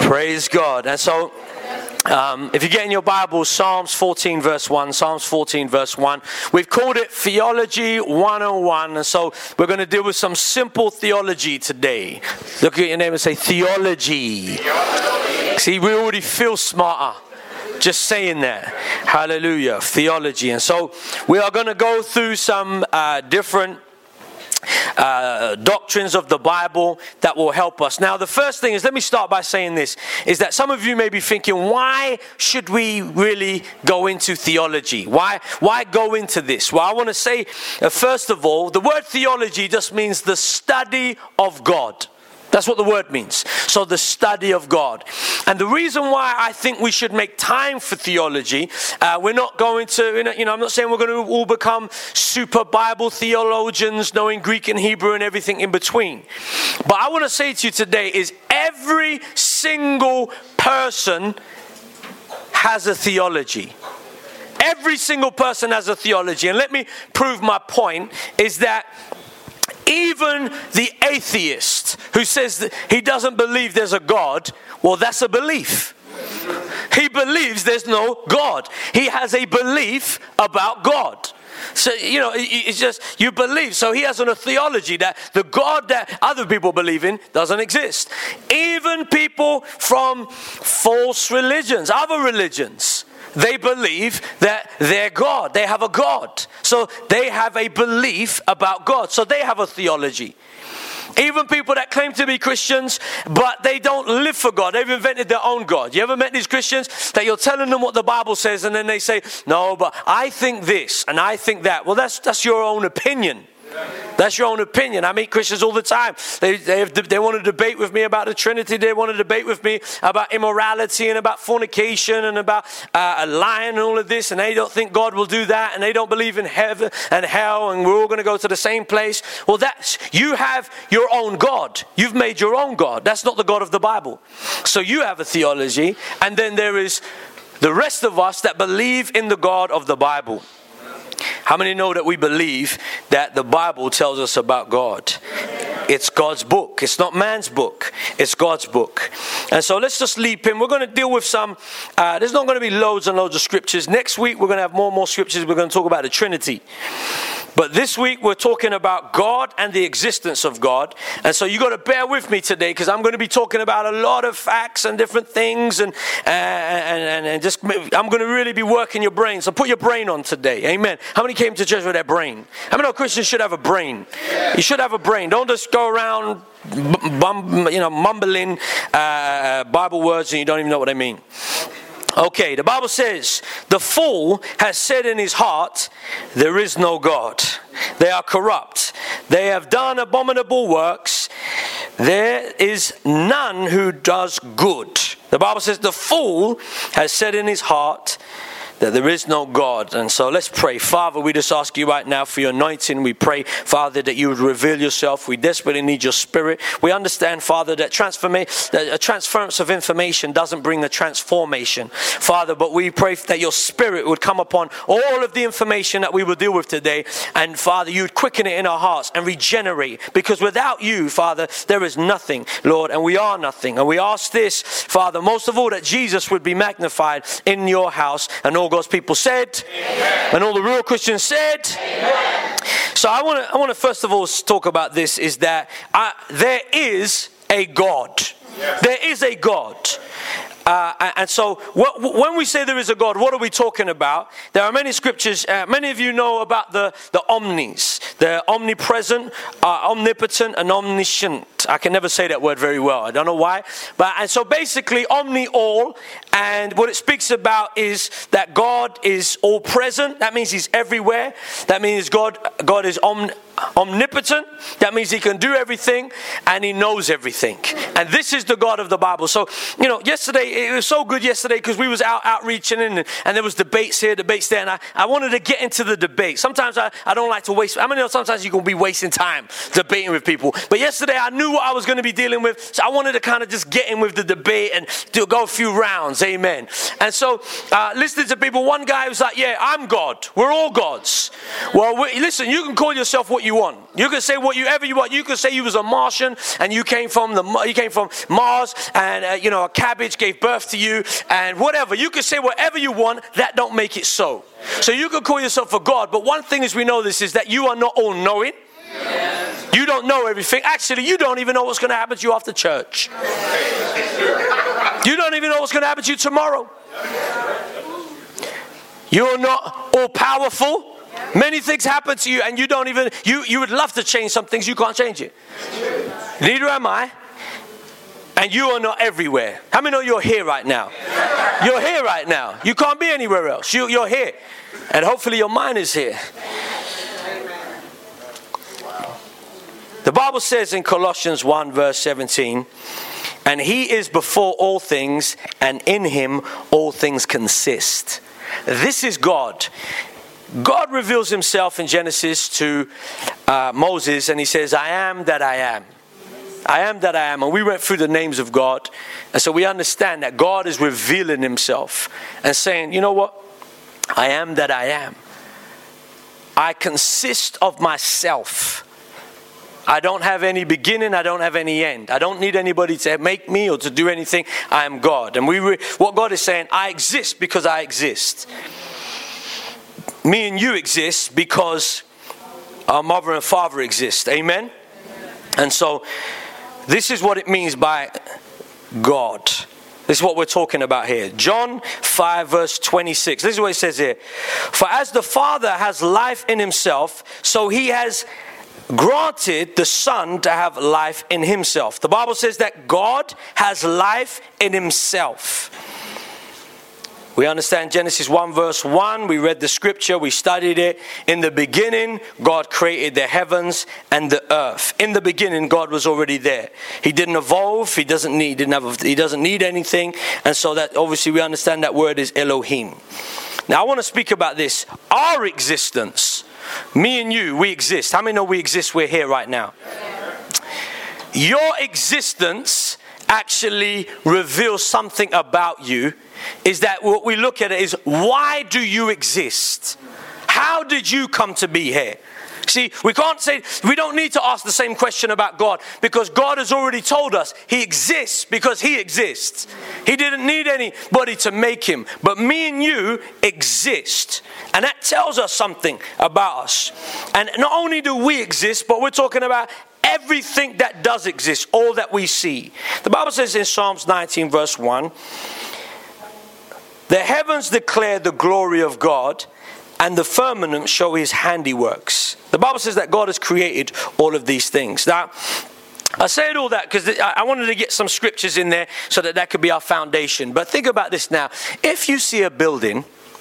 Praise God. And so, if you get in your Bible, Psalms 14 verse 1, Psalms 14 verse 1, we've called it Theology 101, and so we're going to deal with some simple theology today. Look at your name and say, theology. See, we already feel smarter just saying that. Hallelujah. Theology. And so we are going to go through some different doctrines of the Bible that will help us. Now, the first thing is, let me start by saying this, is that some of you may be thinking, why should we really go into theology? Why go into this? Well, I want to say, first of all, the word theology just means the study of God. That's what the word means. So the study of God. And the reason why I think we should make time for theology, we're not going to, I'm not saying we're going to all become super Bible theologians, knowing Greek and Hebrew and everything in between. But I want to say to you today is every single person has a theology. Every single person has a theology. And let me prove my point is that even the atheist who says that he doesn't believe there's a God, well, that's a belief. He believes there's no God. He has a belief about God. So, it's just, you believe. So he has a theology that the God that other people believe in doesn't exist. Even people from false religions, other religions, they believe that they're God. They have a God. So they have a belief about God. So they have a theology. Even people that claim to be Christians, but they don't live for God. They've invented their own God. You ever met these Christians that you're telling them what the Bible says, and then they say, no, but I think this and I think that. Well, that's your own opinion. That's your own opinion. I meet Christians all the time. They want to debate with me about the Trinity. They want to debate with me about immorality and about fornication and about lying and all of this. And they don't think God will do that. And they don't believe in heaven and hell. And we're all going to go to the same place. Well, you have your own God. You've made your own God. That's not the God of the Bible. So you have a theology. And then there is the rest of us that believe in the God of the Bible. How many know that we believe that the Bible tells us about God? It's God's book. It's not man's book. It's God's book. And so let's just leap in. We're going to deal with some, there's not going to be loads and loads of scriptures. Next week, we're going to have more and more scriptures. We're going to talk about the Trinity. But this week, we're talking about God and the existence of God. And so you got to bear with me today, because I'm going to be talking about a lot of facts and different things. And just, I'm going to really be working your brain. So put your brain on today. Amen. How many came to church with their brain? How many know Christians should have a brain? You should have a brain. Don't just go around mumbling Bible words and you don't even know what they mean. Okay, the Bible says, the fool has said in his heart, there is no God. They are corrupt. They have done abominable works. There is none who does good. The Bible says, the fool has said in his heart, that there is no God. And so let's pray. Father, we just ask you right now for your anointing. We pray, Father, that you would reveal yourself. We desperately need your spirit. We understand, Father, that a transference of information doesn't bring a transformation, Father, but we pray that your spirit would come upon all of the information that we will deal with today. And Father, you would quicken it in our hearts and regenerate, because without you, Father, there is nothing, Lord, and we are nothing. And we ask this, Father, most of all, that Jesus would be magnified in your house. And all God's people said, amen. And all the real Christians said, amen. So I want to first of all talk about this, is that there is a God. Yes. There is a God. And so when we say there is a God, what are we talking about? There are many scriptures. Many of you know about the omnis. They're omnipresent, omnipotent, and omniscient. I can never say that word very well. I don't know why. And so basically, omni, all. And what it speaks about is that God is all present. That means he's everywhere. That means God is omnipotent. That means he can do everything and he knows everything. And this is the God of the Bible. So, yesterday, it was so good yesterday because we was outreaching and there was debates here, debates there. And I wanted to get into the debate. Sometimes I don't like to waste. I mean, sometimes you can be wasting time debating with people. But yesterday I knew what I was going to be dealing with. So I wanted to kind of just get in with the debate and go a few rounds. Amen. And so listening to people, one guy was like, yeah, I'm God. We're all gods. Well, listen, you can call yourself what you want. You can say whatever you want. You can say you was a Martian and you came from Mars, and a cabbage gave birth to you, and whatever. You can say whatever you want. That don't make it so. So you can call yourself a God, but one thing is we know this is that you are not all knowing. You don't know everything. Actually, you don't even know what's going to happen to you after church. You don't even know what's going to happen to you tomorrow. You're not all powerful. Many things happen to you and you don't even, you would love to change some things, you can't change it. Neither am I. And you are not everywhere. How many know you're here right now? You're here right now. You can't be anywhere else. You're here. And hopefully your mind is here. The Bible says in Colossians 1 verse 17, and he is before all things, and in him all things consist. This is God. God reveals himself in Genesis to Moses, and he says, I am that I am. I am that I am. And we went through the names of God. And so we understand that God is revealing himself and saying, you know what? I am that I am. I consist of myself. I don't have any beginning. I don't have any end. I don't need anybody to make me or to do anything. I am God. And what God is saying, I exist because I exist. Me and you exist because our mother and father exist. Amen? And so this is what it means by God. This is what we're talking about here. John 5 verse 26. This is what it says here. For as the Father has life in himself, so he has granted the Son to have life in himself. The Bible says that God has life in himself. We understand Genesis 1 verse 1. We read the scripture. We studied it. In the beginning, God created the heavens and the earth. In the beginning, God was already there. He didn't evolve. He doesn't need anything. And so that obviously we understand that word is Elohim. Now I want to speak about this. Our existence. Me and you, we exist. How many know we exist? We're here right now. Your existence actually reveals something about you. Is that what we look at it is, why do you exist? How did you come to be here? See, we don't need to ask the same question about God, because God has already told us he exists because he exists. He didn't need anybody to make him, but me and you exist. And that tells us something about us. And not only do we exist, but we're talking about everything that does exist, all that we see. The Bible says in Psalms 19 verse 1, the heavens declare the glory of God, and the firmament show his handiworks. The Bible says that God has created all of these things. Now, I said all that because I wanted to get some scriptures in there so that could be our foundation. But think about this now. If you see a building,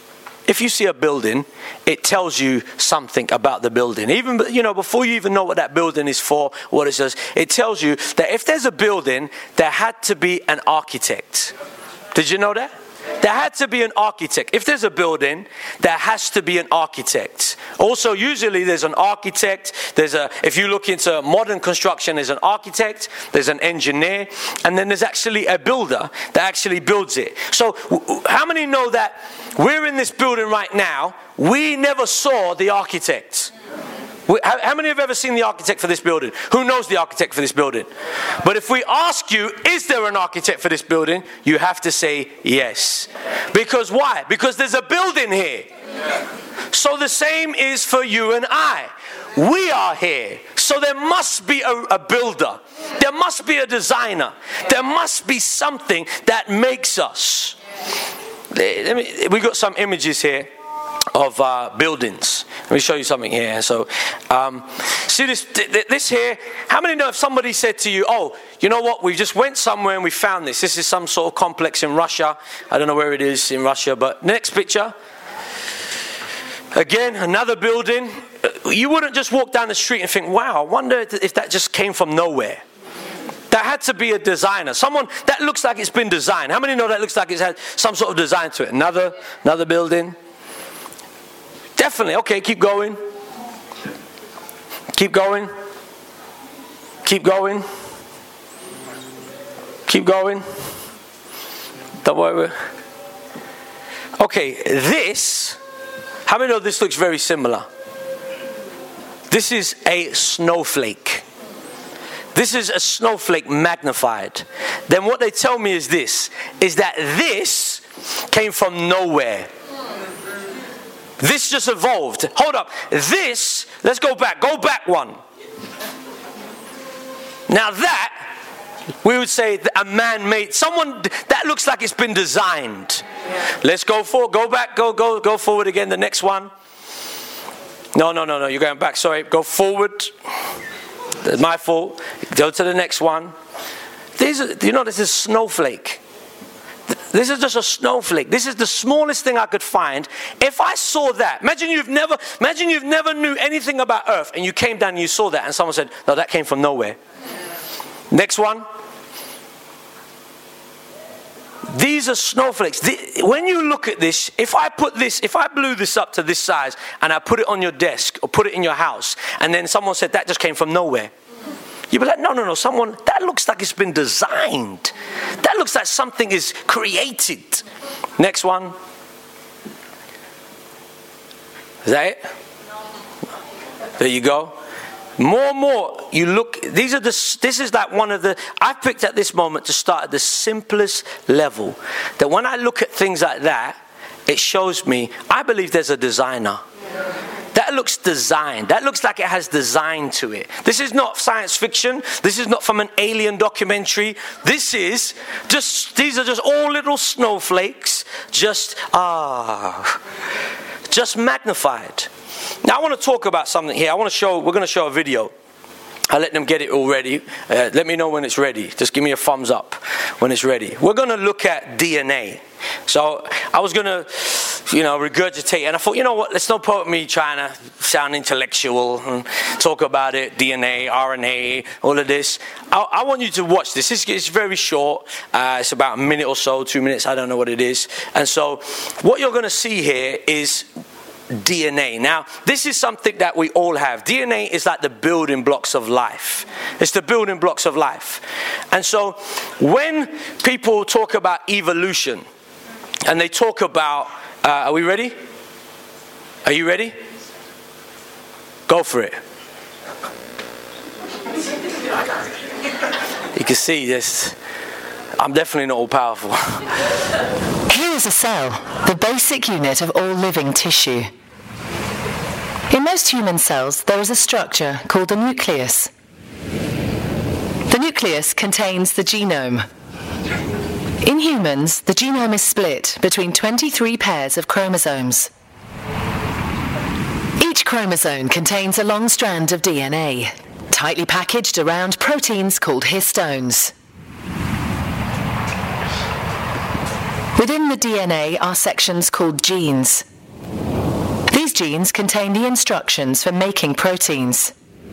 it tells you something about the building. Even, before you even know what that building is for, what it does, it tells you that if there's a building, there had to be an architect. Did you know that? There had to be an architect. If there's a building, there has to be an architect. Also, usually there's an architect. If you look into modern construction, there's an architect, there's an engineer, and then there's actually a builder that actually builds it. So how many know that we're in this building right now? We never saw the architect. How many have ever seen the architect for this building? Who knows the architect for this building? But if we ask you, is there an architect for this building? You have to say yes. Because why? Because there's a building here. So the same is for you and I. We are here. So there must be a builder. There must be a designer. There must be something that makes us. We got some images here of buildings. Let me show you something here. So, see this here. How many know if somebody said to you, "Oh, you know what? We just went somewhere and we found this. This is some sort of complex in Russia. I don't know where it is in Russia, but next picture. Again, another building. You wouldn't just walk down the street and think, "Wow, I wonder if that just came from nowhere." That had to be a designer. Someone that looks like it's been designed. How many know that looks like it's had some sort of design to it? Another building. Definitely. Okay, keep going. Keep going. Keep going. Keep going. Don't worry. Okay, how many know this looks very similar? This is a snowflake. This is a snowflake magnified. Then what they tell me is this, is that this came from nowhere. This just evolved. Hold up. This, let's go back one. Now that, we would say a man made, someone, that looks like it's been designed. Let's go back, go forward again, the next one. No, you're going back, sorry, go forward. That's my fault. Go to the next one. This is a snowflake. This is just a snowflake. This is the smallest thing I could find. If I saw that, imagine you've never knew anything about Earth and you came down and you saw that and someone said, no, that came from nowhere. Next one. These are snowflakes. When you look at this, if I blew this up to this size and I put it on your desk or put it in your house and then someone said that just came from nowhere, you'd be like, no, that looks like it's been designed. That looks like something is created. Next one. Is that it? There you go. More and more, you look, this is like one of the, I've picked at this moment to start at the simplest level. That when I look at things like that, it shows me, I believe there's a designer. That looks designed. That looks like it has design to it. This is not science fiction. This is not from an alien documentary. These are just all little snowflakes, just magnified. Now I want to talk about something here. We're going to show a video. I'll let them get it all ready. Let me know when it's ready. Just give me a thumbs up when it's ready. We're going to look at DNA. So I was going to, regurgitate. And I thought, you know what? Let's not put me trying to sound intellectual and talk about it. DNA, RNA, all of this. I want you to watch this. It's very short. It's about a minute or so, 2 minutes. I don't know what it is. And so what you're going to see here is DNA. Now, this is something that we all have. DNA is like the building blocks of life. It's the building blocks of life. And so, when people talk about evolution, and they talk about, are we ready? Are you ready? Go for it. You can see this. I'm definitely not all powerful. Here is a cell, the basic unit of all living tissue. In most human cells, there is a structure called the nucleus. The nucleus contains the genome. In humans, the genome is split between 23 pairs of chromosomes. Each chromosome contains a long strand of DNA, tightly packaged around proteins called histones. Within the DNA are sections called genes. These genes contain the instructions for making proteins.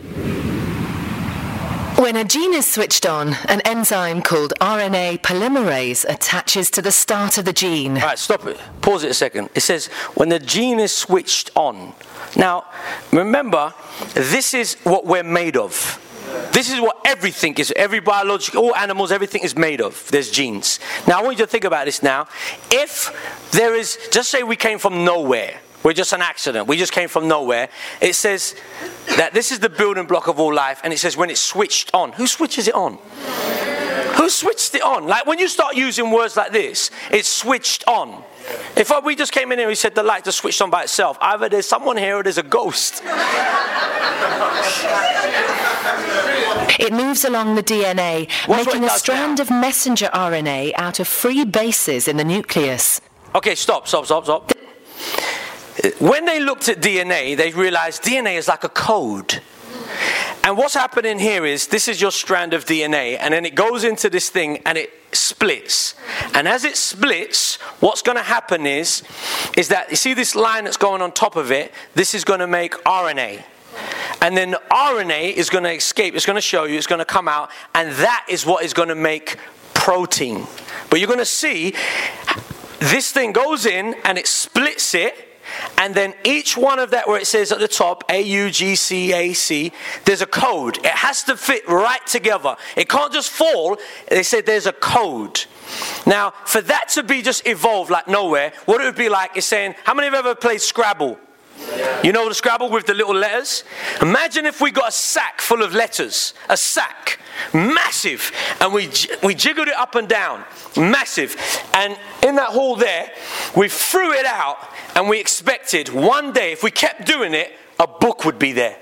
When a gene is switched on, an enzyme called RNA polymerase attaches to the start of the gene. All right, stop it. Pause it a second. It says, when the gene is switched on. Now, remember, this is what we're made of. This is what everything is. Every biological, all animals, everything is made of. There's genes. Now, I want you to think about this now. If there is, just say we came from nowhere. We're just an accident. We just came from nowhere. It says that this is the building block of all life. And it says when it's switched on. Who switches it on? Who switched it on? Like when you start using words like this, it's switched on. If we just came in here and we said the light just switched on by itself, either there's someone here or there's a ghost. It moves along the DNA, making a strand of messenger RNA out of 3 bases in the nucleus. Okay, stop. When they looked at DNA, they realized DNA is like a code. And what's happening here is, this is your strand of DNA, and then it goes into this thing and it splits. And as it splits, what's going to happen is that, you see this line that's going on top of it, this is going to make RNA. And then RNA is going to escape, it's going to show you, it's going to come out, and that is what is going to make protein. But you're going to see, this thing goes in and it splits it, and then each one of that, where it says at the top, AUGCAC, there's a code. It has to fit right together. It can't just fall. They said there's a code. Now, for that to be just evolved like nowhere, what it would be like is saying, how many have ever played Scrabble? You know the Scrabble with the little letters? Imagine if we got a sack full of letters. A sack. Massive. And we jiggled it up and down. Massive. And in that hole there, we threw it out and we expected one day, if we kept doing it, a book would be there.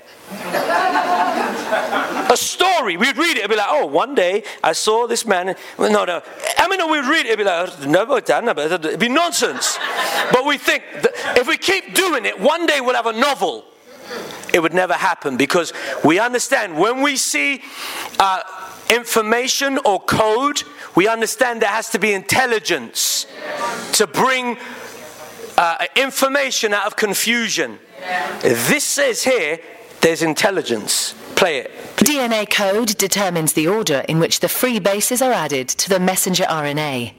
A story. We'd read it. It'd be like, oh, one day I saw this man. No. I mean, we'd read it. It'd be like, no, it'd be nonsense. But we think that if we keep doing it, one day we'll have a novel. It would never happen because we understand when we see information or code, we understand there has to be intelligence to bring information out of confusion. This says here, there's intelligence. Play it. DNA code determines the order in which the free bases are added to the messenger RNA.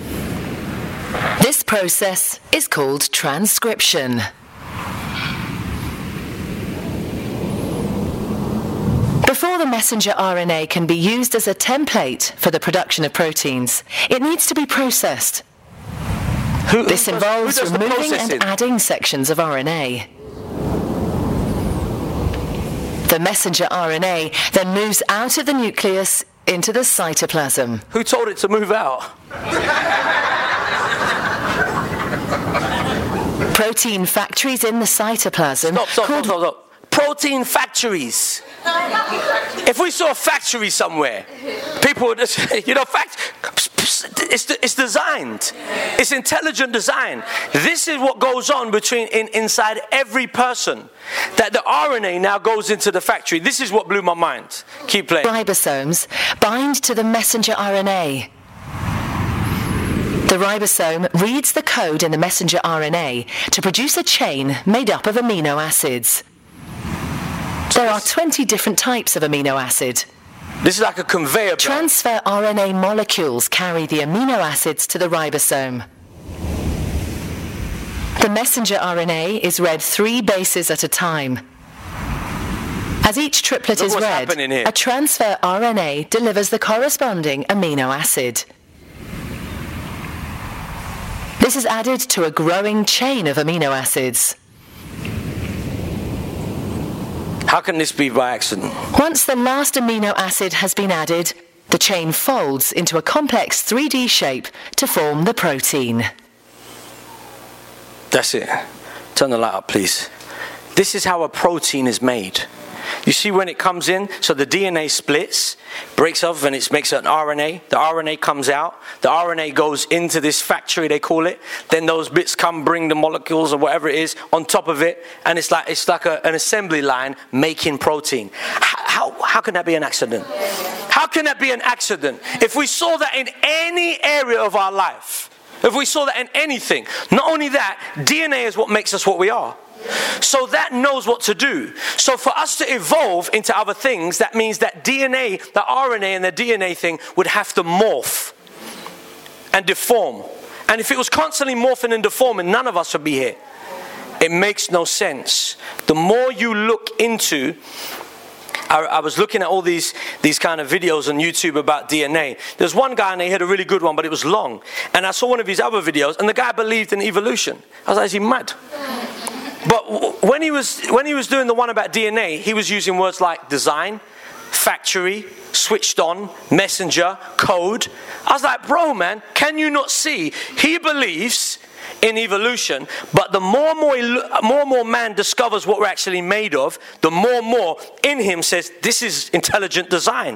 This process is called transcription. Before the messenger RNA can be used as a template for the production of proteins, it needs to be processed. This involves removing and adding sections of RNA. The messenger RNA then moves out of the nucleus into the cytoplasm. Who told it to move out? Protein factories in the cytoplasm. Stop. Protein factories. If we saw a factory somewhere, people would just say, it's designed. It's intelligent design. This is what goes on inside every person. That the RNA now goes into the factory. This is what blew my mind. Keep playing. Ribosomes bind to the messenger RNA. The ribosome reads the code in the messenger RNA to produce a chain made up of amino acids. There are 20 different types of amino acid. This is like a conveyor belt. Transfer RNA molecules carry the amino acids to the ribosome. The messenger RNA is read 3 bases at a time. As each triplet is read, a transfer RNA delivers the corresponding amino acid. This is added to a growing chain of amino acids. How can this be by accident? Once the last amino acid has been added, the chain folds into a complex 3D shape to form the protein. That's it. Turn the light up, please. This is how a protein is made. You see when it comes in, so the DNA splits, breaks off, and it makes an RNA. The RNA comes out. The RNA goes into this factory, they call it. Then those bits bring the molecules or whatever it is on top of it, and it's like an assembly line making protein. How can that be an accident? How can that be an accident? If we saw that in any area of our life, if we saw that in anything, not only that, DNA is what makes us what we are. So that knows what to do. So for us to evolve into other things, that means that DNA, the RNA and the DNA thing would have to morph and deform. And if it was constantly morphing and deforming, none of us would be here. It makes no sense. The more you look into, I was looking at all these kind of videos on YouTube about DNA. There's one guy and he had a really good one, but it was long. And I saw one of his other videos and the guy believed in evolution. I was like, is he mad? But when he was doing the one about DNA, he was using words like design, factory, switched on, messenger, code. I was like, bro, man, can you not see? He believes in evolution, but the more and more man discovers what we're actually made of, the more and more in him says, this is intelligent design.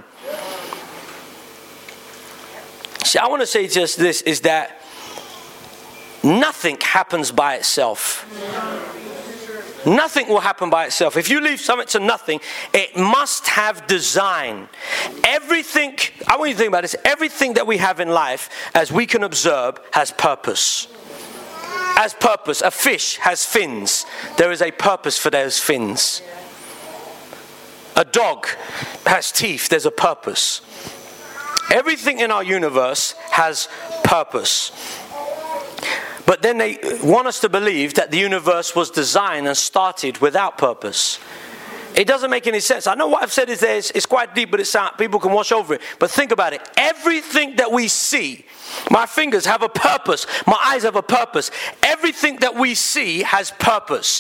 See, I want to say just this, is that nothing happens by itself. Nothing will happen by itself. If you leave something to nothing, it must have design. Everything, I want you to think about this, everything that we have in life, as we can observe, has purpose. As purpose. A fish has fins. There is a purpose for those fins. A dog has teeth. There's a purpose. Everything in our universe has purpose. But then they want us to believe that the universe was designed and started without purpose. It doesn't make any sense. I know what I've said is there. It's quite deep, but people can wash over it. But think about it. Everything that we see, my fingers have a purpose. My eyes have a purpose. Everything that we see has purpose.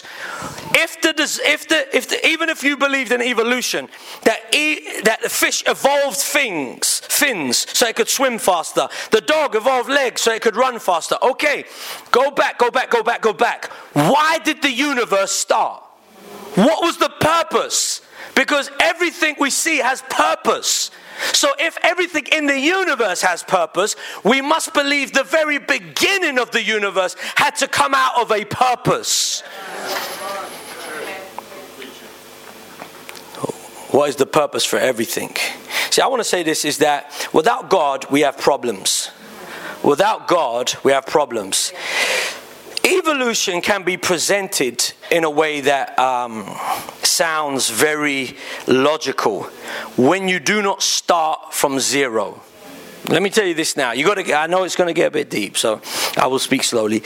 Even if you believed in evolution, that the fish evolved fins so it could swim faster. The dog evolved legs so it could run faster. Okay, go back. Why did the universe start? What was the purpose? Because everything we see has purpose. So if everything in the universe has purpose, we must believe the very beginning of the universe had to come out of a purpose. What is the purpose for everything? See, I want to say this is that without God, we have problems. Without God, we have problems. Evolution can be presented in a way that sounds very logical when you do not start from zero. Let me tell you this now. I know it's going to get a bit deep, so I will speak slowly.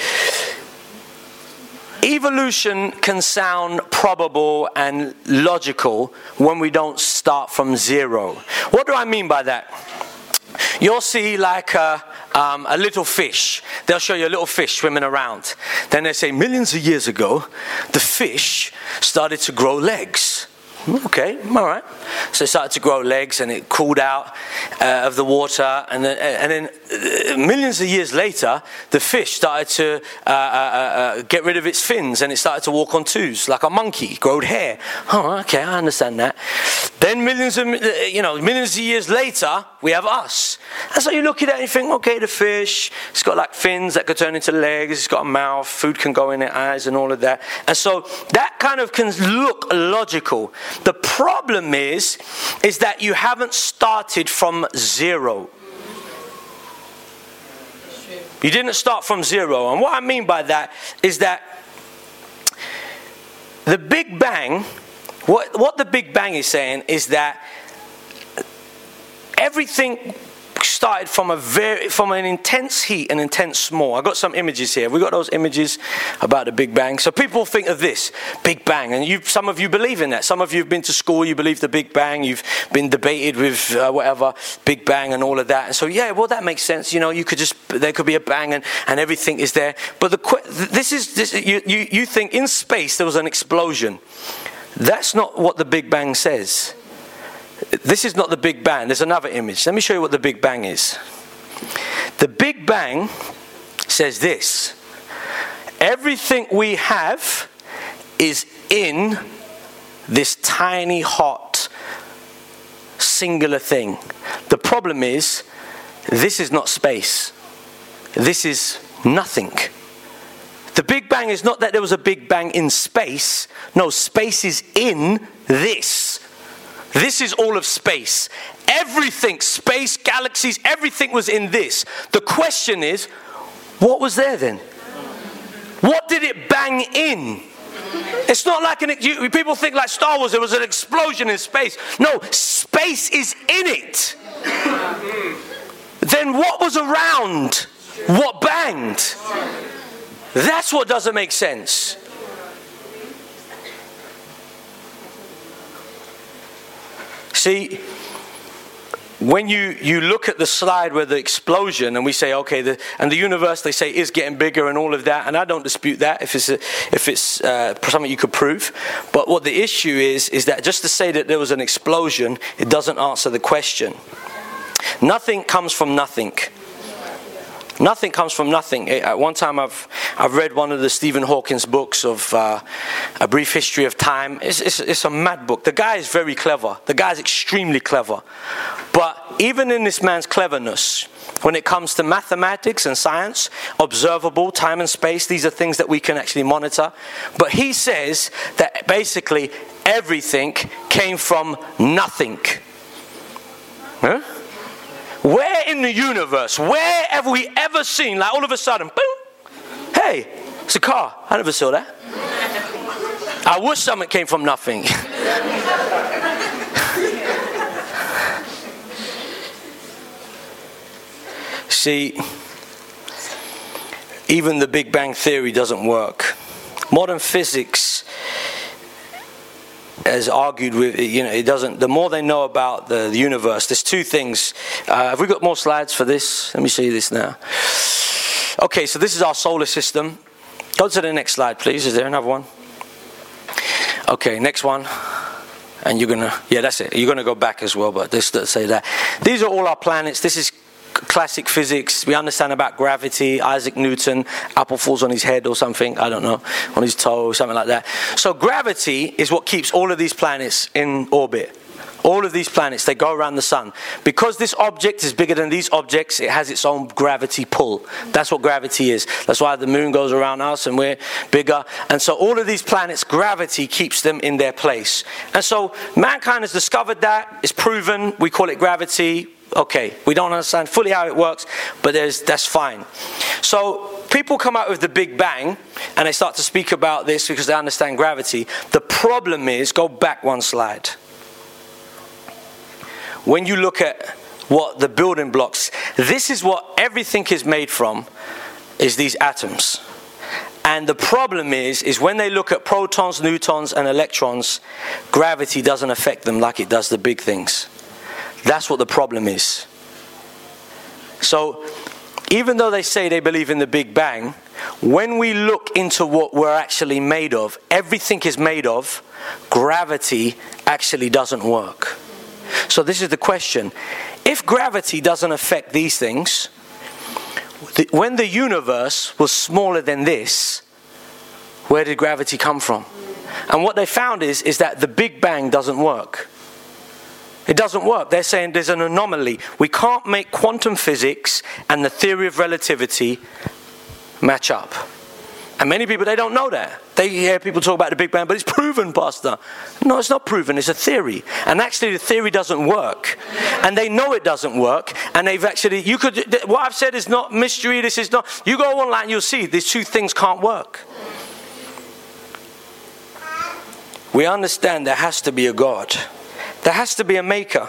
Evolution can sound probable and logical when we don't start from zero. What do I mean by that? You'll see like a little fish. They'll show you a little fish swimming around. Then they say millions of years ago, the fish started to grow legs. Okay, all right. So it started to grow legs and it crawled out of the water. And then millions of years later, the fish started to get rid of its fins and it started to walk on twos like a monkey, growed hair. Oh, okay, I understand that. Then millions of years later, we have us. And so you look at it and you think, okay, the fish, it's got like fins that could turn into legs, it's got a mouth, food can go in its eyes and all of that. And so that kind of can look logical. The problem is that you haven't started from zero. You didn't start from zero. And what I mean by that is that the Big Bang, what the Big Bang is saying is that everything started from an intense heat, an intense small. I got some images here. We got those images about the Big Bang. So people think of this Big Bang, and some of you believe in that. Some of you have been to school. You believe the Big Bang. You've been debated with Big Bang and all of that. And so that makes sense. There could be a bang and everything is there. But you think in space there was an explosion. That's not what the Big Bang says. This is not the Big Bang. There's another image. Let me show you what the Big Bang is. The Big Bang says this. Everything we have is in this tiny, hot, singular thing. The problem is, this is not space. This is nothing. The Big Bang is not that there was a Big Bang in space. No, space is in this. This is all of space. Everything, space, galaxies, everything was in this. The question is, what was there then? What did it bang in? It's not like people think like Star Wars, there was an explosion in space. No, space is in it. Then what was around? What banged? That's what doesn't make sense. See, when you look at the slide where the explosion, and we say, okay, the universe, they say, is getting bigger and all of that, and I don't dispute that if it's something you could prove. But what the issue is that just to say that there was an explosion, it doesn't answer the question. Nothing comes from nothing. Nothing comes from nothing. At one time I've read one of the Stephen Hawking's books of A Brief History of Time. It's a mad book. The guy is very clever. The guy is extremely clever. But even in this man's cleverness, when it comes to mathematics and science, observable, time and space, these are things that we can actually monitor. But he says that basically everything came from nothing. Huh? Where in the universe, where have we ever seen, like all of a sudden, boom, hey, it's a car. I never saw that. I wish something came from nothing. See, even the Big Bang Theory doesn't work. Modern physics has argued with, it doesn't, the more they know about the universe, there's two things. Have we got more slides for this? Let me show you this now. Okay, so this is our solar system. Go to the next slide, please. Is there another one? Okay, next one. And you're going to, yeah, that's it. You're going to go back as well, but just to say that. These are all our planets. This is classic physics. We understand about gravity. Isaac Newton, apple falls on his head or something, I don't know, on his toe, something like that. So gravity is what keeps all of these planets in orbit. All of these planets, they go around the sun. Because this object is bigger than these objects, it has its own gravity pull. That's what gravity is. That's why the moon goes around us and we're bigger. And so all of these planets, gravity keeps them in their place. And so mankind has discovered that. It's proven. We call it gravity. Okay, we don't understand fully how it works, but that's fine. So people come out with the Big Bang and they start to speak about this because they understand gravity. The problem is, go back one slide. When you look at what the building blocks, this is what everything is made from, is these atoms. And the problem is when they look at protons, neutrons, and electrons, gravity doesn't affect them like it does the big things. That's what the problem is. So, even though they say they believe in the Big Bang, when we look into what we're actually made of, everything is made of, gravity actually doesn't work. So this is the question. If gravity doesn't affect these things, when the universe was smaller than this, where did gravity come from? And what they found is that the Big Bang doesn't work. It doesn't work. They're saying there's an anomaly. We can't make quantum physics and the theory of relativity match up. And many people, they don't know that. They hear people talk about the Big Bang, but it's proven, Pastor. No, it's not proven. It's a theory. And actually, the theory doesn't work. And they know it doesn't work. And they've actually, what I've said is not mystery. This is not, you go online, you'll see these two things can't work. We understand there has to be a God. There has to be a maker.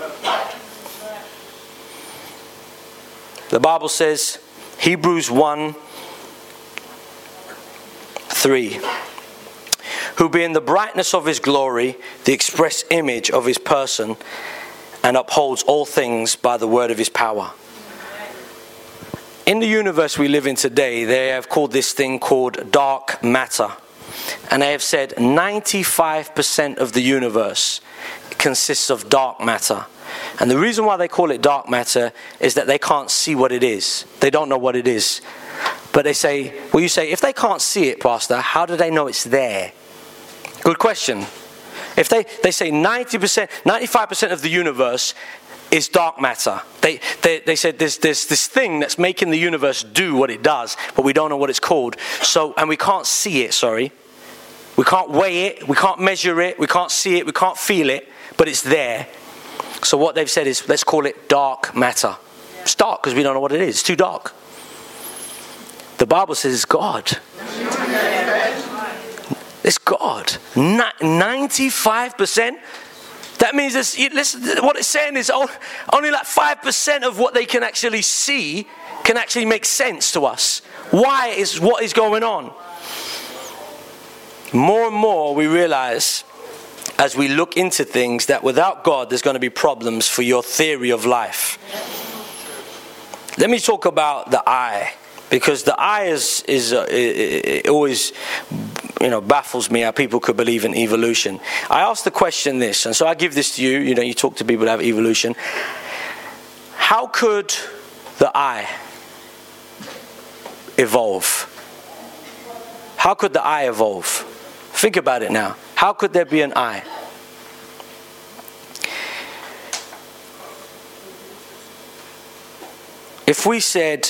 The Bible says, Hebrews 1:3, who being the brightness of his glory, the express image of his person, and upholds all things by the word of his power. In the universe we live in today, they have called this thing called dark matter. And they have said 95% of the universe consists of dark matter. And the reason why they call it dark matter is that they can't see what it is. They don't know what it is. But they say, well, you say, if they can't see it, Pastor, how do they know it's there? Good question. If they say 95% of the universe is dark matter. They said there's this thing that's making the universe do what it does, but we don't know what it's called. So, and we can't see it, We can't weigh it, we can't measure it, we can't see it, we can't feel it, but it's there. So what they've said is, let's call it dark matter. It's dark because we don't know what it is. It's too dark. The Bible says it's God. It's God. 95%. That means what it's saying is only like 5% of what they can actually see can actually make sense to us. Why is what is going on? More and more we realize as we look into things that without God there's going to be problems for your theory of life. Let me talk about the eye, because the eye is it always baffles me how people could believe in evolution. I asked the question this, and so I give this to you. You talk to people that have evolution. How could the eye evolve? How could the eye evolve? Think about it now. How could there be an eye? If we said,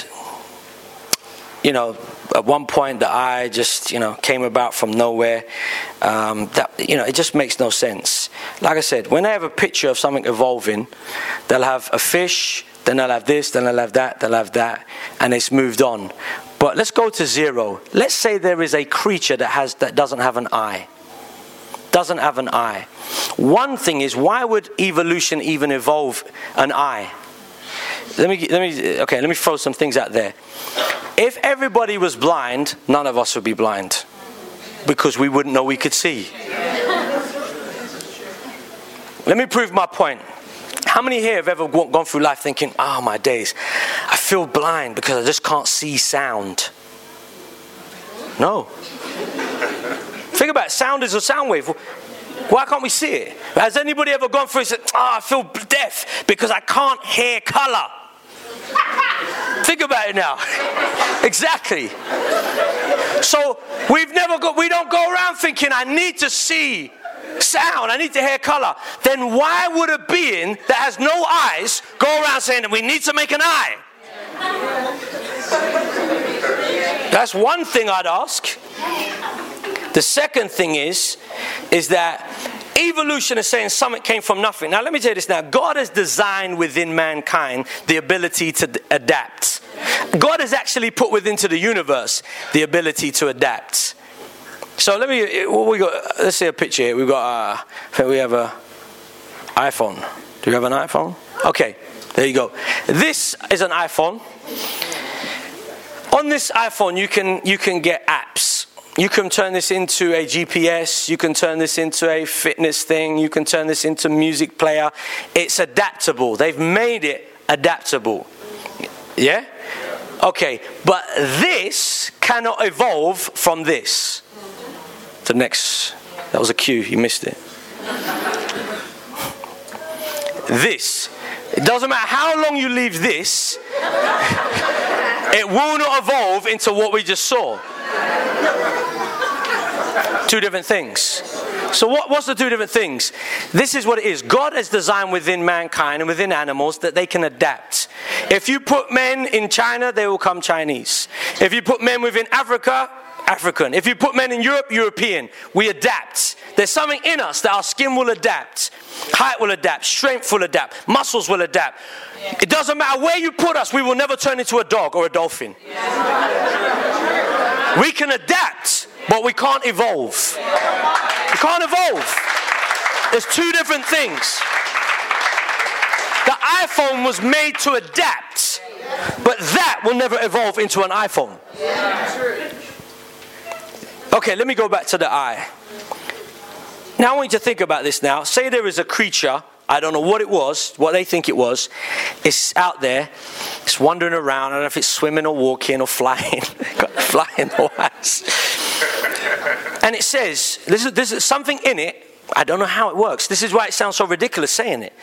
at one point the eye just, came about from nowhere, it just makes no sense. Like I said, when they have a picture of something evolving, they'll have a fish, then they'll have this, then they'll have that, and it's moved on. But let's go to zero. Let's say there is a creature that doesn't have an eye. Doesn't have an eye. One thing is, why would evolution even evolve an eye? Let me throw some things out there. If everybody was blind, none of us would be blind, because we wouldn't know we could see. Let me prove my point. How many here have ever gone through life thinking, oh my days, I feel blind because I just can't see sound? No. Think about it. Sound is a sound wave. Why can't we see it? Has anybody ever gone through and said, I feel deaf because I can't hear color? Think about it now. Exactly. So we don't go around thinking I need to see sound, I need to hear color. Then why would a being that has no eyes go around saying that we need to make an eye? That's one thing I'd ask. The second thing is that evolution is saying something came from nothing. Now let me tell you this now. God has designed within mankind the ability to adapt. God has actually put within the universe the ability to adapt. So let's see a picture here. We've got, I think we have an iPhone. Do you have an iPhone? Okay, there you go. This is an iPhone. On this iPhone, you can get apps. You can turn this into a GPS. You can turn this into a fitness thing. You can turn this into music player. It's adaptable. They've made it adaptable. Yeah? Okay, but this cannot evolve from this. The next, that was a cue, you missed it. This, it doesn't matter how long you leave this, it will not evolve into what we just saw. Two different things. So what's the two different things? This is what it is. God has designed within mankind and within animals that they can adapt. If you put men in China, they will come Chinese. If you put men within Africa, African. If you put men in Europe, European. We adapt. There's something in us that our skin will adapt. Height will adapt. Strength will adapt. Muscles will adapt. Yeah. It doesn't matter where you put us, we will never turn into a dog or a dolphin. Yeah. We can adapt, but we can't evolve. We can't evolve. There's two different things. The iPhone was made to adapt, but that will never evolve into an iPhone. Yeah. Okay, let me go back to the eye. Now I want you to think about this now. Say there is a creature, I don't know what it was, what they think it was. It's out there, it's wandering around. I don't know if it's swimming or walking or flying. Flying or what. And it says, there's something in it, I don't know how it works. This is why it sounds so ridiculous saying it.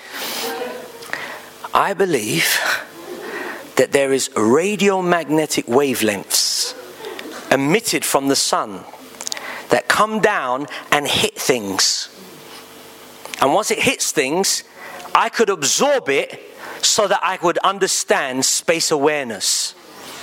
I believe that there is radiomagnetic wavelengths emitted from the sun that come down and hit things. And once it hits things, I could absorb it so that I would understand space awareness.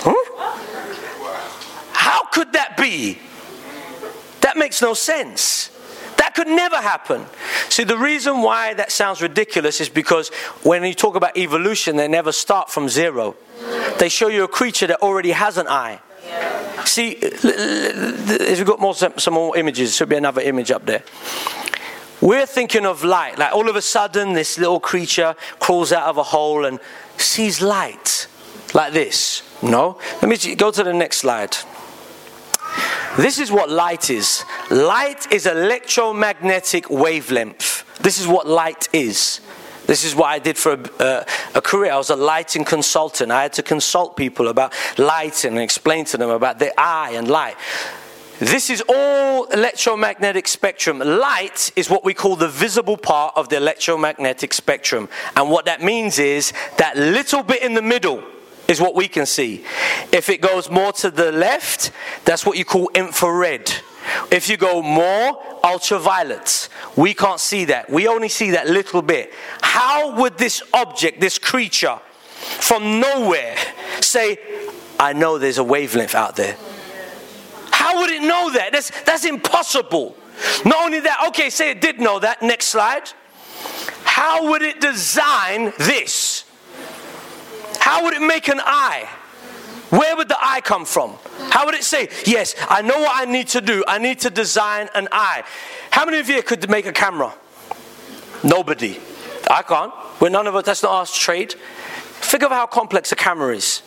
How could that be? That makes no sense. That could never happen. See, the reason why that sounds ridiculous is because when you talk about evolution, they never start from zero. They show you a creature that already has an eye. See, if we've got some more images, there should be another image up there. We're thinking of light. Like all of a sudden, this little creature crawls out of a hole and sees light. Like this. No. Let me go to the next slide. This is what light is. Light is electromagnetic wavelength. This is what light is. This is what I did for a career. I was a lighting consultant. I had to consult people about lighting and explain to them about the eye and light. This is all electromagnetic spectrum. Light is what we call the visible part of the electromagnetic spectrum. And what that means is that little bit in the middle is what we can see. If it goes more to the left, that's what you call infrared. If you go more ultraviolet, we can't see that. We only see that little bit. How would this object, this creature, from nowhere say, I know there's a wavelength out there? How would it know that? That's impossible. Not only that, okay, say it did know that. Next slide. How would it design this? How would it make an eye? Where would the eye come from? How would it say, yes, I know what I need to do. I need to design an eye. How many of you could make a camera? Nobody. I can't. We're none of us, that's not our trade. Think of how complex a camera is.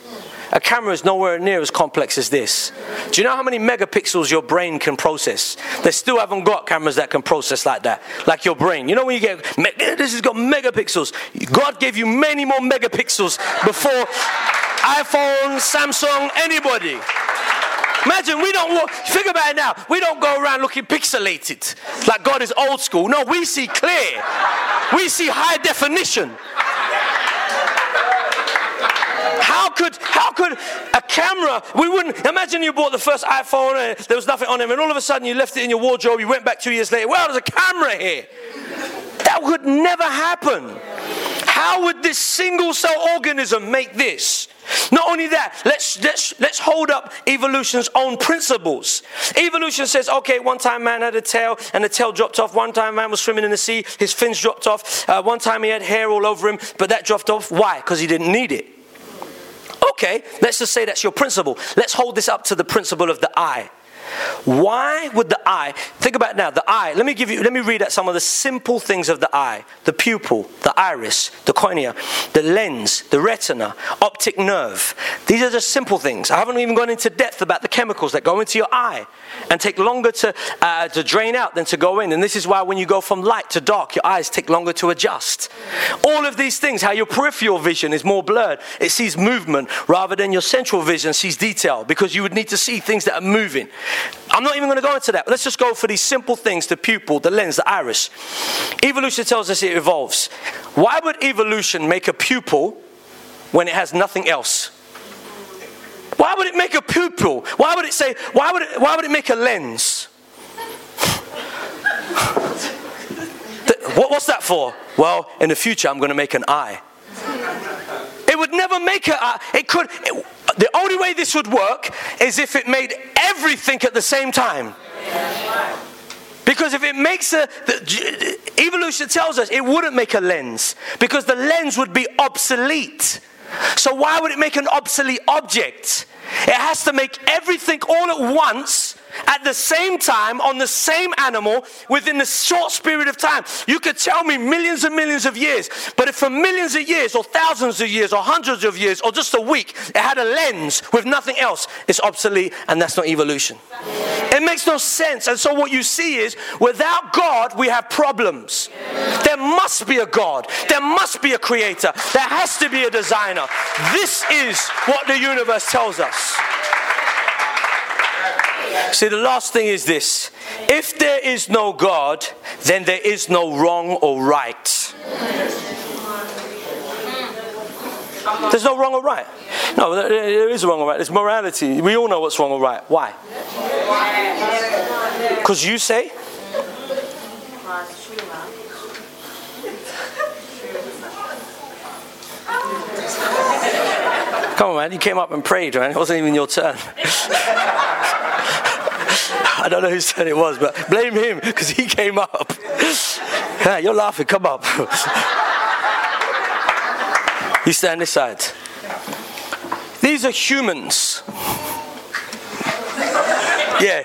a camera is nowhere near as complex as this. Do you know how many megapixels your brain can process? They still haven't got cameras that can process like that, like your brain. You know when you get, this has got megapixels. God gave you many more megapixels before iPhone, Samsung, anybody. Imagine think about it now, we don't go around looking pixelated, like God is old school. No, we see clear. We see high definition. How could a camera, we wouldn't, imagine you bought the first iPhone and there was nothing on it, and all of a sudden you left it in your wardrobe, you went back 2 years later, well, there's a camera here. That would never happen. How would this single cell organism make this? Not only that, let's hold up evolution's own principles. Evolution says, okay, one time man had a tail and the tail dropped off. One time man was swimming in the sea, his fins dropped off. One time he had hair all over him, but that dropped off. Why? Because he didn't need it. Okay, let's just say that's your principle. Let's hold this up to the principle of the eye. Why would the eye, think about it now, the eye, let me read out some of the simple things of the eye. The pupil, the iris, the cornea, the lens, the retina, optic nerve. These are just simple things. I haven't even gone into depth about the chemicals that go into your eye and take longer to drain out than to go in. And this is why when you go from light to dark, your eyes take longer to adjust. All of these things, how your peripheral vision is more blurred. It sees movement rather than your central vision sees detail, because you would need to see things that are moving. I'm not even going to go into that. Let's just go for these simple things: the pupil, the lens, the iris. Evolution tells us it evolves. Why would evolution make a pupil when it has nothing else? Why would it make a pupil? Why would it make a lens? What's that for? Well, in the future I'm going to make an eye. It would never make an eye. The only way this would work is if it made everything at the same time. Because if it makes evolution tells us it wouldn't make a lens, because the lens would be obsolete. So why would it make an obsolete object? It has to make everything all at once, at the same time, on the same animal, within a short period of time. You could tell me millions and millions of years, but if for millions of years, or thousands of years, or hundreds of years, or just a week, it had a lens with nothing else, it's obsolete, and that's not evolution. It makes no sense. And so what you see is, without God, we have problems. There must be a God. There must be a creator. There has to be a designer. This is what the universe tells us. See, the last thing is this: if there is no God, then there is no wrong or right. There's no wrong or right. No, there is wrong or right. There's morality. We all know what's wrong or right. Why? Because you say? Come on, man. You came up and prayed, man. It wasn't even your turn. I don't know whose turn it was, but blame him because he came up. Yeah, you're laughing. Come up. You stand this side. These are humans. Yeah.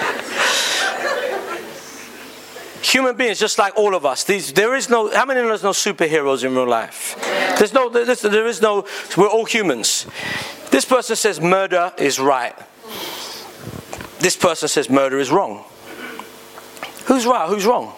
Human beings, just like all of us. There is no. How many of us know superheroes in real life? There is no. We're all humans. This person says murder is right. This person says murder is wrong. Who's right? Who's wrong?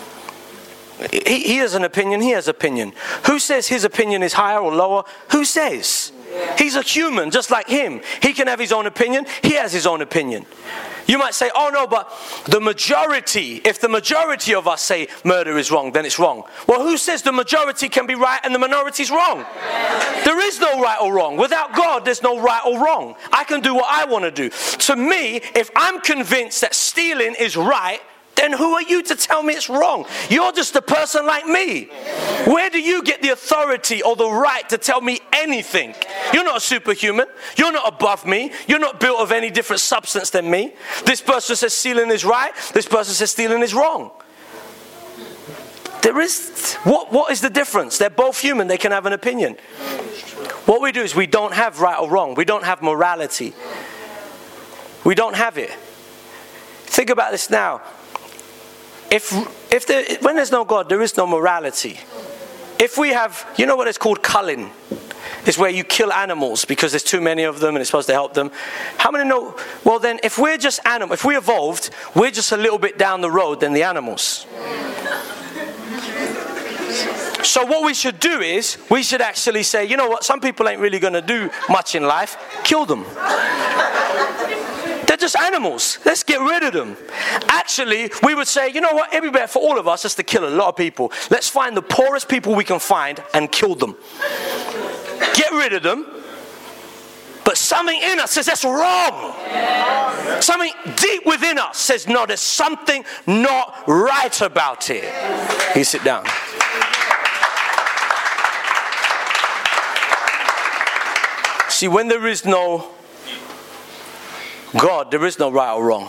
He has an opinion. He has opinion. Who says his opinion is higher or lower? Who says? He's a human, just like him. He can have his own opinion. He has his own opinion. You might say, oh no, but the majority, if the majority of us say murder is wrong, then it's wrong. Well, who says the majority can be right and the minority's wrong? There is no right or wrong. Without God, there's no right or wrong. I can do what I want to do. To me, if I'm convinced that stealing is right, then who are you to tell me it's wrong? You're just a person like me. Where do you get the authority or the right to tell me anything? You're not a superhuman. You're not above me. You're not built of any different substance than me. This person says stealing is right. This person says stealing is wrong. What is the difference? They're both human. They can have an opinion. What we do is we don't have right or wrong. We don't have morality. We don't have it. Think about this now. When there's no God, there is no morality. If we have, you know what it's called, culling. is where you kill animals because there's too many of them and it's supposed to help them. How many know? Well then, if we're just if we evolved, we're just a little bit down the road than the animals. So what we should do is, we should actually say, you know what, some people ain't really going to do much in life. Kill them. They're just animals. Let's get rid of them. Actually, we would say, you know what, it'd be better for all of us just to kill a lot of people. Let's find the poorest people we can find and kill them. Get rid of them. But something in us says that's wrong. Something deep within us says, no, there's something not right about it. You sit down. See, when there is no God, there is no right or wrong.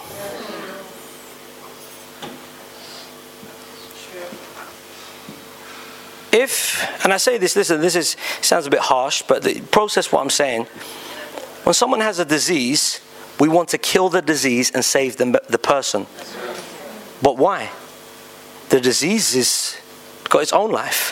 And I say this, listen, sounds a bit harsh, but process what I'm saying. When someone has a disease, we want to kill the disease and save the person. But why? The disease has got its own life.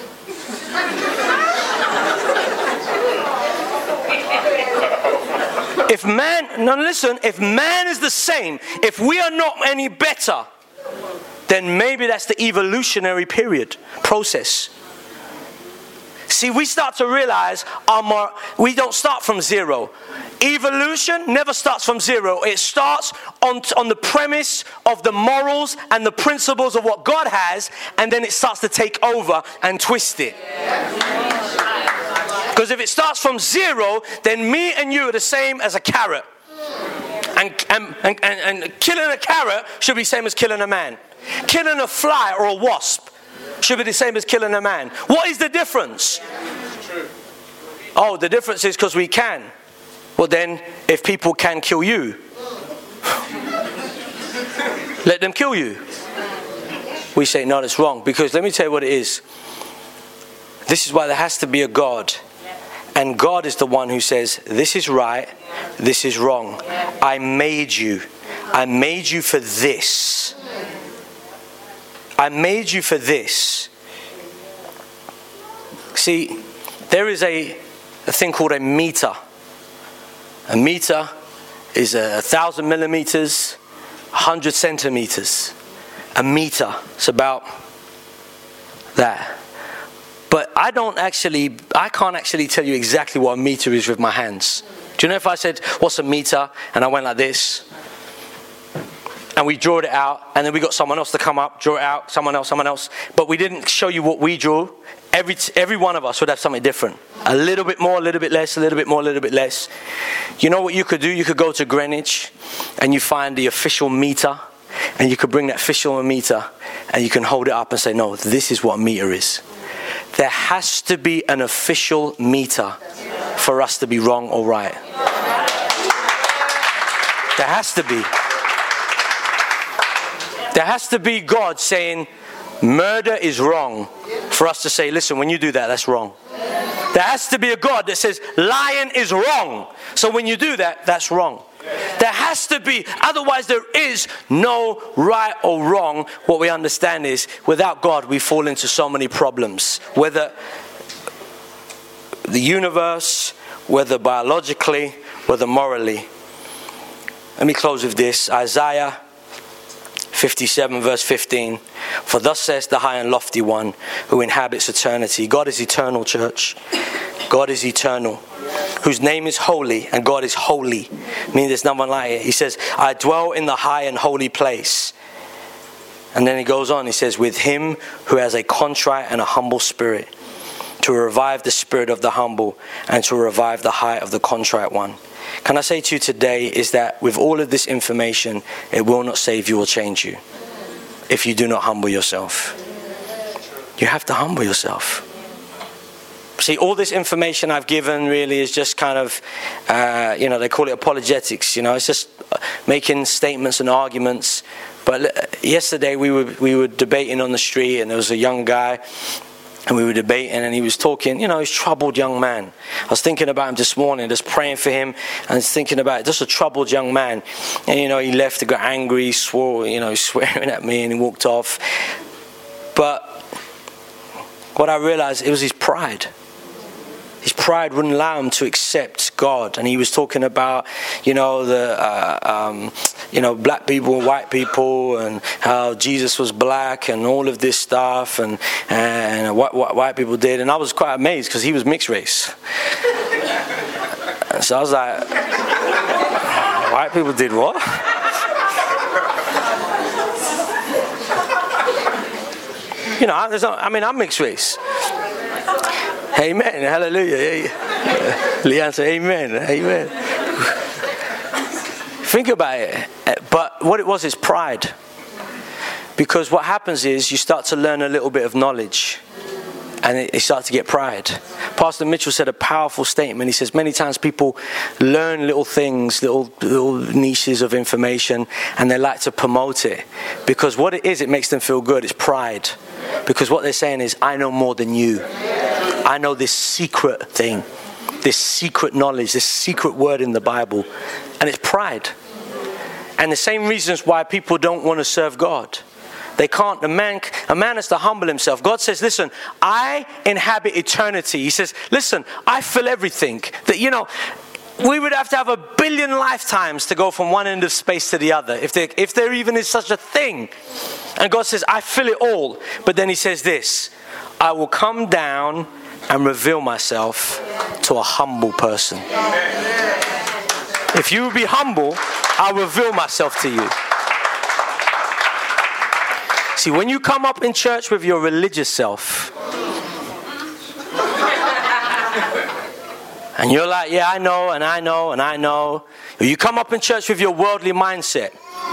If man is the same, if we are not any better, then maybe that's the evolutionary process. See, we start to realize we don't start from zero. Evolution never starts from zero. It starts on the premise of the morals and the principles of what God has, and then it starts to take over and twist it. Because if it starts from zero, then me and you are the same as a carrot. And killing a carrot should be the same as killing a man. Killing a fly or a wasp should be the same as killing a man. What is the difference? Oh, the difference is because we can. Well then, if people can kill you, let them kill you. We say, no, that's wrong. Because let me tell you what it is. This is why there has to be a God. And God is the one who says, this is right, this is wrong. I made you. I made you for this. I made you for this. See, there is a thing called a meter. A meter is 1,000 millimeters, 100 centimeters. A meter, it's about that. But I can't actually tell you exactly what a meter is with my hands. Do you know if I said, what's a meter? And I went like this. And we drew it out. And then we got someone else to come up, draw it out, someone else. But we didn't show you what we drew. Every one of us would have something different. A little bit more, a little bit less, a little bit more, a little bit less. You know what you could do? You could go to Greenwich and you find the official meter. And you could bring that official meter and you can hold it up and say, no, this is what a meter is. There has to be an official meter for us to be wrong or right. There has to be. There has to be God saying, murder is wrong, for us to say, listen, when you do that, that's wrong. There has to be a God that says, lying is wrong. So when you do that, that's wrong. There has to be, otherwise there is no right or wrong. What we understand is, without God, we fall into so many problems. Whether the universe, whether biologically, whether morally. Let me close with this. Isaiah 57 verse 15. For thus says the high and lofty one who inhabits eternity. God is eternal, church. God is eternal. Whose name is holy, and God is holy. Meaning there's no one like it. He says, I dwell in the high and holy place. And then he goes on, he says, with him who has a contrite and a humble spirit, to revive the spirit of the humble and to revive the heart of the contrite one. Can I say to you today is that with all of this information, it will not save you or change you if you do not humble yourself. You have to humble yourself. See, all this information I've given really is just kind of, they call it apologetics. It's just making statements and arguments. But yesterday we were debating on the street, and there was a young guy, and we were debating, and he was talking. He's a troubled young man. I was thinking about him this morning, just praying for him, and I was thinking about it, just a troubled young man. And he left, he got angry, swore, swearing at me, and he walked off. But what I realized, it was his pride. His pride wouldn't allow him to accept God. And he was talking about, black people and white people, and how Jesus was black, and all of this stuff, and what white people did. And I was quite amazed because he was mixed race. So I was like, white people did what? I'm mixed race. Amen. Hallelujah. Leanne said, amen. Amen. Think about it. But what it was is pride. Because what happens is you start to learn a little bit of knowledge. And it starts to get pride. Pastor Mitchell said a powerful statement. He says many times people learn little things, little niches of information, and they like to promote it. Because what it is, it makes them feel good. It's pride. Because what they're saying is, I know more than you. I know this secret thing, this secret knowledge, this secret word in the Bible. And it's pride. And the same reasons why people don't want to serve God. They can't. A man has to humble himself. God says, listen, I inhabit eternity. He says, listen, I fill everything. That, we would have to have 1 billion lifetimes to go from one end of space to the other, if there even is such a thing. And God says, I fill it all. But then he says this, I will come down and reveal myself to a humble person. If you will be humble, I'll reveal myself to you. See, when you come up in church with your religious self, and you're like, yeah, I know, and I know, and I know. Or you come up in church with your worldly mindset.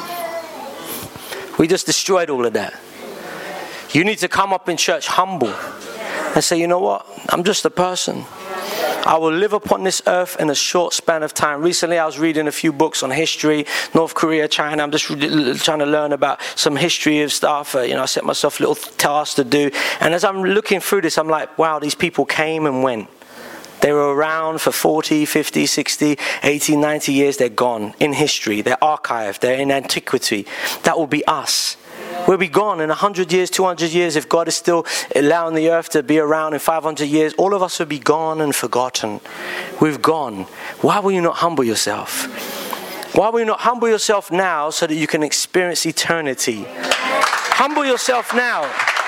We just destroyed all of that. You need to come up in church humble and say, you know what? I'm just a person. I will live upon this earth in a short span of time. Recently, I was reading a few books on history, North Korea, China. I'm just trying to learn about some history of stuff. I set myself little tasks to do. And as I'm looking through this, I'm like, wow, these people came and went. They were around for 40, 50, 60, 80, 90 years. They're gone in history. They're archived. They're in antiquity. That will be us. We'll be gone in 100 years, 200 years. If God is still allowing the earth to be around in 500 years, all of us will be gone and forgotten. We've gone. Why will you not humble yourself? Why will you not humble yourself now so that you can experience eternity? Humble yourself now.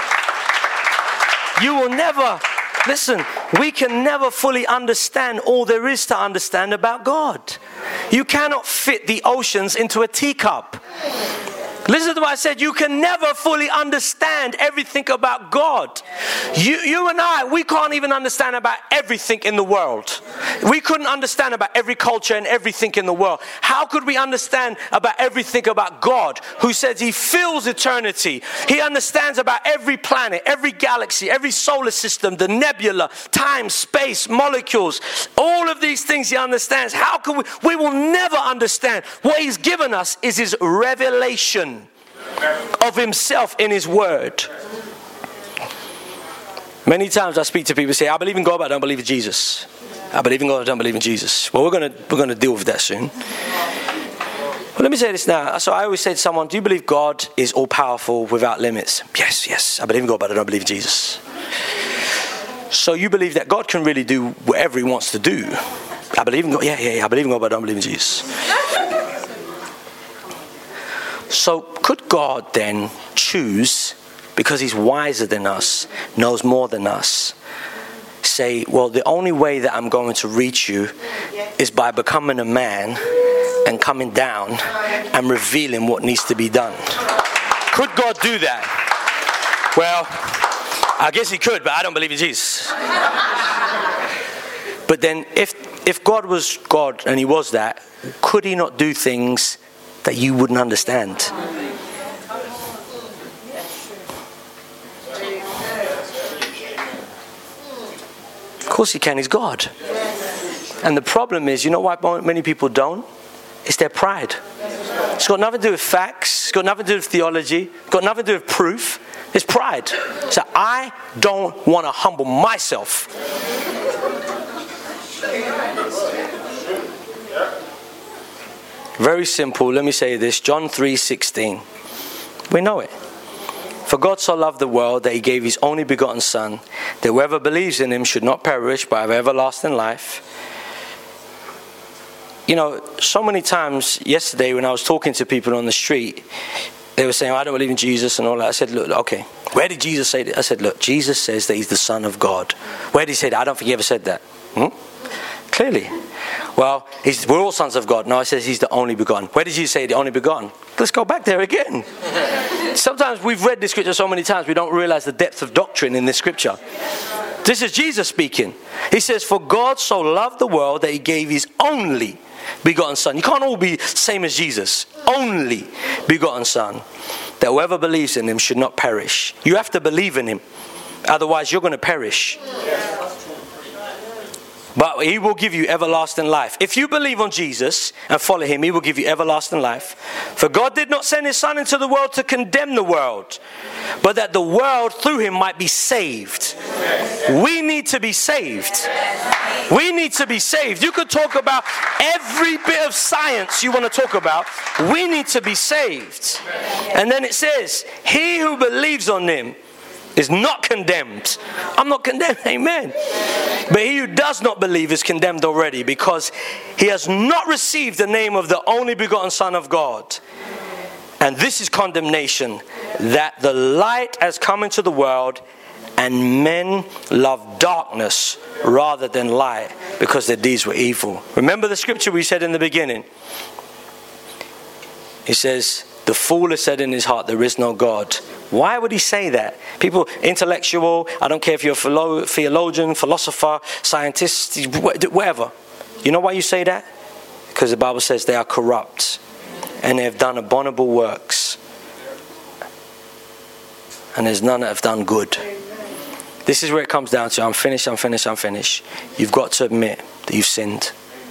You will never, listen, we can never fully understand all there is to understand about God. You cannot fit the oceans into a teacup. Listen to what I said. You can never fully understand everything about God. You and I, we can't even understand about everything in the world. We couldn't understand about every culture and everything in the world. How could we understand about everything about God, who says he fills eternity? He understands about every planet, every galaxy, every solar system, the nebula, time, space, molecules. All of these things he understands. How can we will never understand. What he's given us is his revelation of himself in his word. Many times I speak to people who say, I believe in God, but I don't believe in Jesus. I believe in God, I don't believe in Jesus. Well, we're going to deal with that soon. Well, let me say this now. So I always say to someone, do you believe God is all powerful without limits? Yes. I believe in God, but I don't believe in Jesus. So you believe that God can really do whatever he wants to do? I believe in God. Yeah. I believe in God, but I don't believe in Jesus. So could God then choose, because he's wiser than us, knows more than us, say, well, the only way that I'm going to reach you is by becoming a man and coming down and revealing what needs to be done? Could God do that? Well, I guess he could, but I don't believe in Jesus. But then if God was God and he was that, could he not do things that you wouldn't understand? Of course he can, he's God. And the problem is, you know why many people don't? It's their pride. It's got nothing to do with facts, it's got nothing to do with theology, it's got nothing to do with proof. It's pride. So I don't want to humble myself. Very simple. Let me say this. John 3:16. We know it. For God so loved the world that he gave his only begotten Son, that whoever believes in him should not perish but have everlasting life. You know, so many times yesterday when I was talking to people on the street, they were saying, I don't believe in Jesus and all that. I said, look, okay, where did Jesus say that? I said, look, Jesus says that he's the Son of God. Where did he say that? I don't think he ever said that. Clearly. Well, we're all sons of God. No, it says he's the only begotten. Where did you say the only begotten? Let's go back there again. Sometimes we've read this scripture so many times we don't realize the depth of doctrine in this scripture. This is Jesus speaking. He says, for God so loved the world that he gave his only begotten Son. You can't all be same as Jesus. Only begotten Son. That whoever believes in him should not perish. You have to believe in him. Otherwise you're going to perish. But he will give you everlasting life. If you believe on Jesus and follow him, he will give you everlasting life. For God did not send his Son into the world to condemn the world, but that the world through him might be saved. We need to be saved. We need to be saved. You could talk about every bit of science you want to talk about. We need to be saved. And then it says, he who believes on him is not condemned. I'm not condemned, amen. But he who does not believe is condemned already, because he has not received the name of the only begotten Son of God. And this is condemnation, that the light has come into the world, and men love darkness rather than light, because their deeds were evil. Remember the scripture we said in the beginning? He says, the fool has said in his heart, there is no God. Why would he say that? People, intellectual, I don't care if you're a theologian, philosopher, scientist, whatever. You know why you say that? Because the Bible says they are corrupt and they have done abominable works. And there's none that have done good. This is where it comes down to. I'm finished. You've got to admit that you've sinned.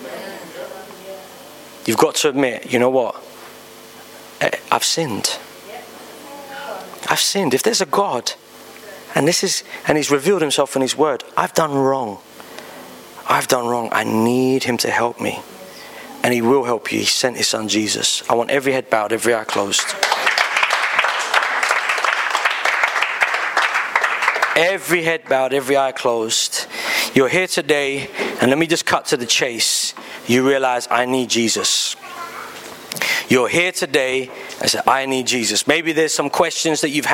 You've got to admit, you know what? I've sinned. I've sinned. If there's a God, and he's revealed himself in his word, I've done wrong. I need him to help me. And he will help you. He sent his Son Jesus. I want every head bowed, every eye closed. Every head bowed, every eye closed. You're here today, and let me just cut to the chase. You realize, I need Jesus. You're here today and say, I need Jesus. Maybe there's some questions that you've had.